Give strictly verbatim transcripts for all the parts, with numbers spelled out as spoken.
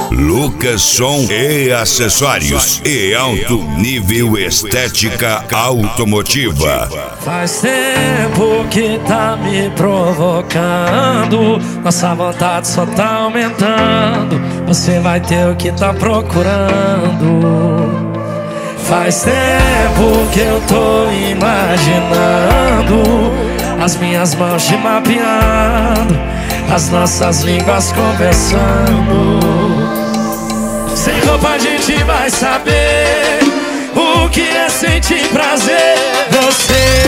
Lucas Som e Acessórios e alto nível estética automotiva. Faz tempo que tá me provocando, nossa vontade só tá aumentando. Você vai ter o que tá procurando. Faz tempo que eu tô imaginando as minhas mãos te mapeando, as nossas línguas conversando. Sem roupa a gente vai saber o que é sentir prazer. Você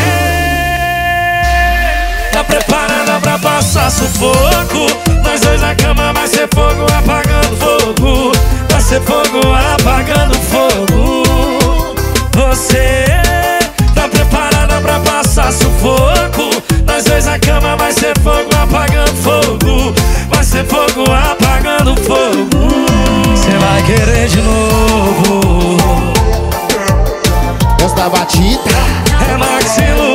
tá preparada pra passar sufoco? Nós dois na cama vai ser fogo apagando fogo. Vai ser fogo apagando fogo. Você tá preparada pra passar sufoco? Nós dois na cama vai ser fogo apagando fogo. Vai ser fogo apagando fogo. Cê vai querer de novo. Gosto da batida. É Maxi Luan.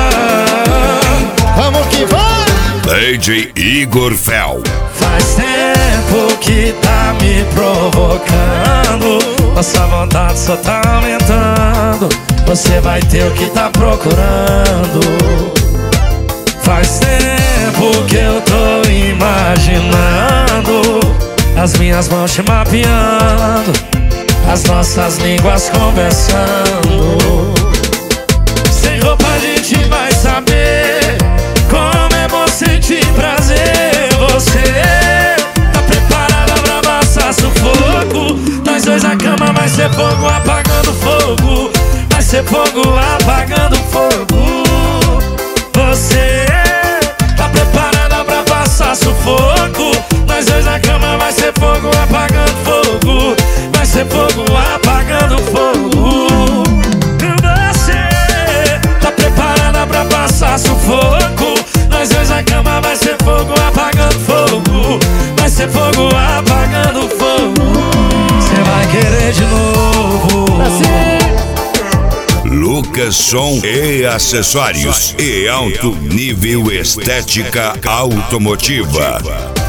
Vamos que vamos. D J Igor Fel. Faz tempo que tá me provocando, nossa vontade só tá aumentando. Você vai ter o que tá procurando. Faz tempo que eu tô imaginando as minhas mãos te mapeando, as nossas línguas conversando. Sem roupa a gente vai saber como é bom sentir prazer. Você tá preparada pra passar sufoco? Nós dois na cama vai ser fogo apagando fogo. Vai ser fogo apagando fogo. Você tá preparada pra passar sufoco? Nós dois na cama vai ser fogo apagando fogo. Vai ser fogo apagando fogo. Você tá preparada pra passar sufoco? Nós dois na cama vai ser fogo apagando fogo. Vai ser fogo apagando fogo. Cê vai querer de novo. Lucas Som e Acessórios e alto nível estética automotiva.